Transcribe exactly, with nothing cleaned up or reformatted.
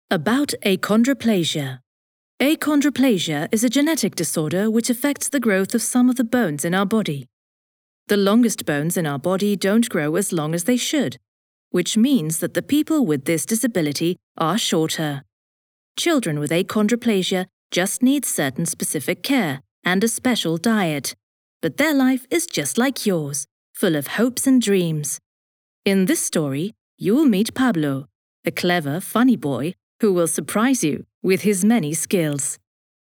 About achondroplasia. Achondroplasia is a genetic disorder which affects the growth of some of the bones in our body. The longest bones in our body don't grow as long as they should, which means that the people with this disability are shorter. Children with achondroplasia just need certain specific care and a special diet, but their life is just like yours, full of hopes and dreams. In this story, you will meet Pablo, a clever, funny boy who will surprise you with his many skills.